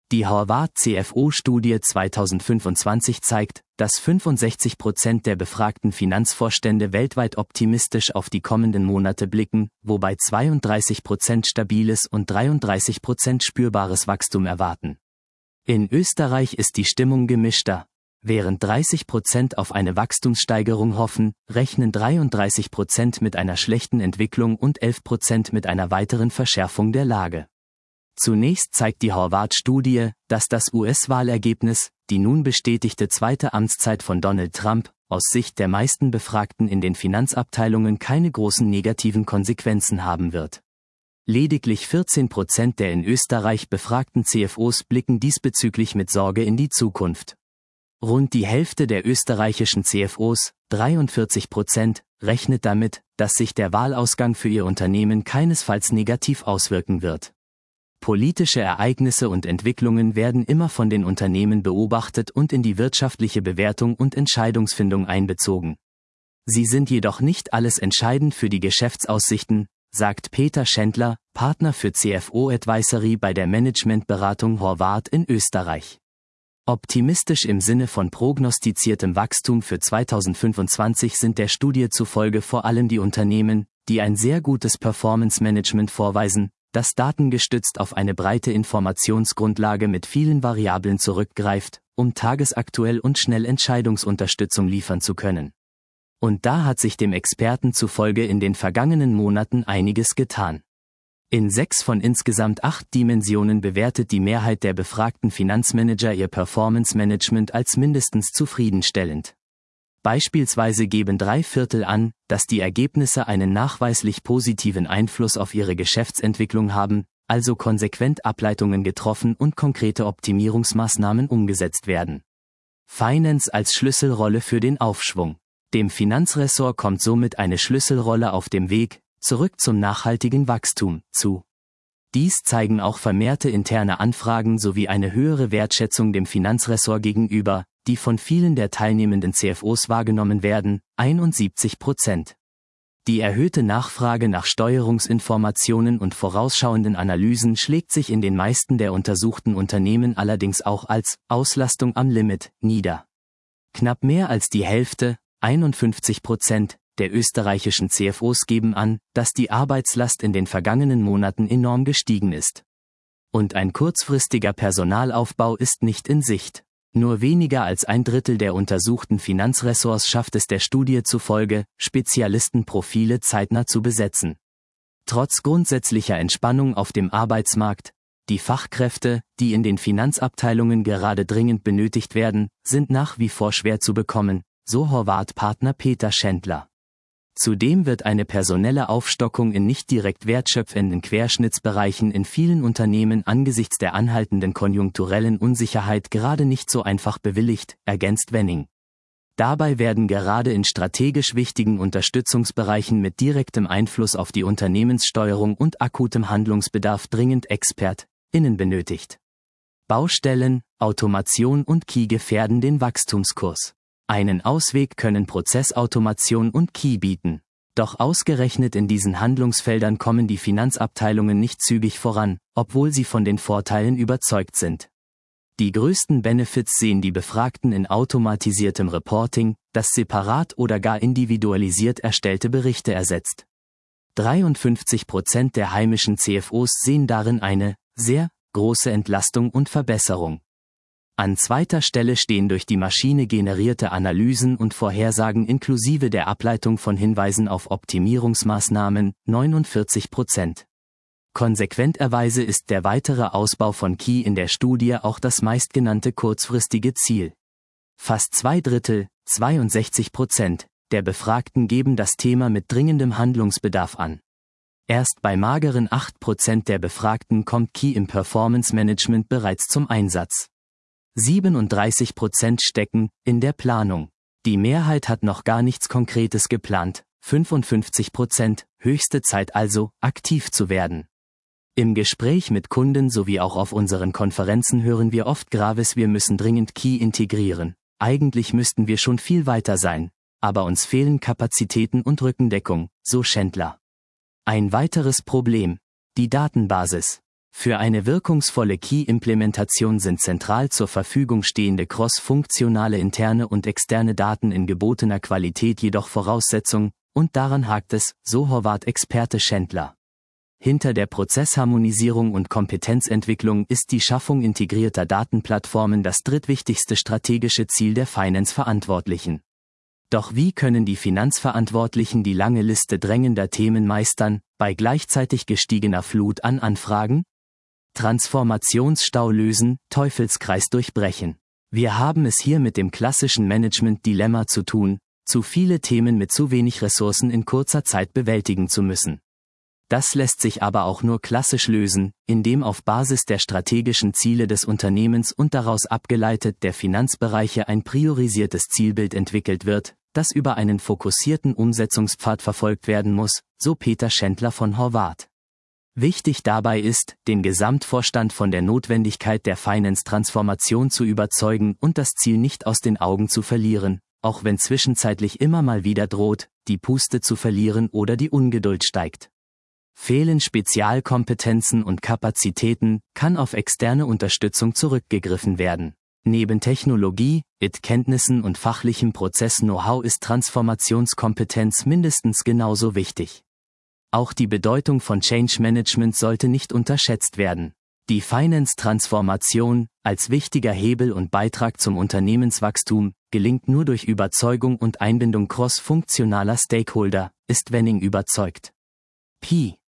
Die Horváth CFO-Studie 2025 zeigt, dass 65% der befragten Finanzvorstände weltweit optimistisch auf die kommenden Monate blicken, wobei 32% stabiles und 33% spürbares Wachstum erwarten. In Österreich ist die Stimmung gemischter. Während 30% auf eine Wachstumssteigerung hoffen, rechnen 33% mit einer schlechten Entwicklung und 11% mit einer weiteren Verschärfung der Lage. Zunächst zeigt die Horváth-Studie, dass das US-Wahlergebnis, die nun bestätigte zweite Amtszeit von Donald Trump, aus Sicht der meisten Befragten in den Finanzabteilungen keine großen negativen Konsequenzen haben wird. Lediglich 14% der in Österreich befragten CFOs blicken diesbezüglich mit Sorge in die Zukunft. Rund die Hälfte der österreichischen CFOs, 43%, rechnet damit, dass sich der Wahlausgang für ihr Unternehmen keinesfalls negativ auswirken wird. Politische Ereignisse und Entwicklungen werden immer von den Unternehmen beobachtet und in die wirtschaftliche Bewertung und Entscheidungsfindung einbezogen. Sie sind jedoch nicht alles entscheidend für die Geschäftsaussichten, sagt Peter Schändler, Partner für CFO Advisory bei der Managementberatung Horváth in Österreich. Optimistisch im Sinne von prognostiziertem Wachstum für 2025 sind der Studie zufolge vor allem die Unternehmen, die ein sehr gutes Performance-Management vorweisen, das datengestützt auf eine breite Informationsgrundlage mit vielen Variablen zurückgreift, um tagesaktuell und schnell Entscheidungsunterstützung liefern zu können. Und da hat sich dem Experten zufolge in den vergangenen Monaten einiges getan. In 6 von insgesamt 8 Dimensionen bewertet die Mehrheit der befragten Finanzmanager ihr Performance-Management als mindestens zufriedenstellend. Beispielsweise geben 3/4 an, dass die Ergebnisse einen nachweislich positiven Einfluss auf ihre Geschäftsentwicklung haben, also konsequent Ableitungen getroffen und konkrete Optimierungsmaßnahmen umgesetzt werden. Finance als Schlüsselrolle für den Aufschwung. Dem Finanzressort kommt somit eine Schlüsselrolle auf dem Weg, zurück zum nachhaltigen Wachstum, zu. Dies zeigen auch vermehrte interne Anfragen sowie eine höhere Wertschätzung dem Finanzressort gegenüber, die von vielen der teilnehmenden CFOs wahrgenommen werden, 71%. Die erhöhte Nachfrage nach Steuerungsinformationen und vorausschauenden Analysen schlägt sich in den meisten der untersuchten Unternehmen allerdings auch als Auslastung am Limit nieder. Knapp mehr als die Hälfte, 51%, der österreichischen CFOs geben an, dass die Arbeitslast in den vergangenen Monaten enorm gestiegen ist. Und ein kurzfristiger Personalaufbau ist nicht in Sicht. Nur weniger als 1/3 der untersuchten Finanzressorts schafft es der Studie zufolge, Spezialistenprofile zeitnah zu besetzen. Trotz grundsätzlicher Entspannung auf dem Arbeitsmarkt, die Fachkräfte, die in den Finanzabteilungen gerade dringend benötigt werden, sind nach wie vor schwer zu bekommen, so Horváth-Partner Peter Schändler. Zudem wird eine personelle Aufstockung in nicht direkt wertschöpfenden Querschnittsbereichen in vielen Unternehmen angesichts der anhaltenden konjunkturellen Unsicherheit gerade nicht so einfach bewilligt, ergänzt Wenning. Dabei werden gerade in strategisch wichtigen Unterstützungsbereichen mit direktem Einfluss auf die Unternehmenssteuerung und akutem Handlungsbedarf dringend ExpertInnen benötigt. Baustellen, Automation und Key gefährden den Wachstumskurs. Einen Ausweg können Prozessautomation und Key bieten. Doch ausgerechnet in diesen Handlungsfeldern kommen die Finanzabteilungen nicht zügig voran, obwohl sie von den Vorteilen überzeugt sind. Die größten Benefits sehen die Befragten in automatisiertem Reporting, das separat oder gar individualisiert erstellte Berichte ersetzt. 53% der heimischen CFOs sehen darin eine sehr große Entlastung und Verbesserung. An zweiter Stelle stehen durch die Maschine generierte Analysen und Vorhersagen inklusive der Ableitung von Hinweisen auf Optimierungsmaßnahmen, 49%. Konsequenterweise ist der weitere Ausbau von Key in der Studie auch das meistgenannte kurzfristige Ziel. Fast 2/3, 62%, der Befragten geben das Thema mit dringendem Handlungsbedarf an. Erst bei mageren 8% der Befragten kommt Key im Performance Management bereits zum Einsatz. 37% stecken in der Planung. Die Mehrheit hat noch gar nichts Konkretes geplant, 55%, höchste Zeit also, aktiv zu werden. Im Gespräch mit Kunden sowie auch auf unseren Konferenzen hören wir oft Graves: wir müssen dringend Key integrieren. Eigentlich müssten wir schon viel weiter sein, aber uns fehlen Kapazitäten und Rückendeckung, so Schändler. Ein weiteres Problem: die Datenbasis. Für eine wirkungsvolle Key-Implementation sind zentral zur Verfügung stehende cross-funktionale interne und externe Daten in gebotener Qualität jedoch Voraussetzung, und daran hakt es, so Horvath-Experte Schindler. Hinter der Prozessharmonisierung und Kompetenzentwicklung ist die Schaffung integrierter Datenplattformen das drittwichtigste strategische Ziel der Finance-Verantwortlichen. Doch wie können die Finanzverantwortlichen die lange Liste drängender Themen meistern, bei gleichzeitig gestiegener Flut an Anfragen? Transformationsstau lösen, Teufelskreis durchbrechen. Wir haben es hier mit dem klassischen Management-Dilemma zu tun, zu viele Themen mit zu wenig Ressourcen in kurzer Zeit bewältigen zu müssen. Das lässt sich aber auch nur klassisch lösen, indem auf Basis der strategischen Ziele des Unternehmens und daraus abgeleitet der Finanzbereiche ein priorisiertes Zielbild entwickelt wird, das über einen fokussierten Umsetzungspfad verfolgt werden muss, so Peter Schindler von Horvath. Wichtig dabei ist, den Gesamtvorstand von der Notwendigkeit der Finance-Transformation zu überzeugen und das Ziel nicht aus den Augen zu verlieren, auch wenn zwischenzeitlich immer mal wieder droht, die Puste zu verlieren oder die Ungeduld steigt. Fehlen Spezialkompetenzen und Kapazitäten, kann auf externe Unterstützung zurückgegriffen werden. Neben Technologie, IT-Kenntnissen und fachlichem Prozess-Know-how ist Transformationskompetenz mindestens genauso wichtig. Auch die Bedeutung von Change Management sollte nicht unterschätzt werden. Die Finance-Transformation, als wichtiger Hebel und Beitrag zum Unternehmenswachstum, gelingt nur durch Überzeugung und Einbindung cross-funktionaler Stakeholder, ist Wenning überzeugt. P.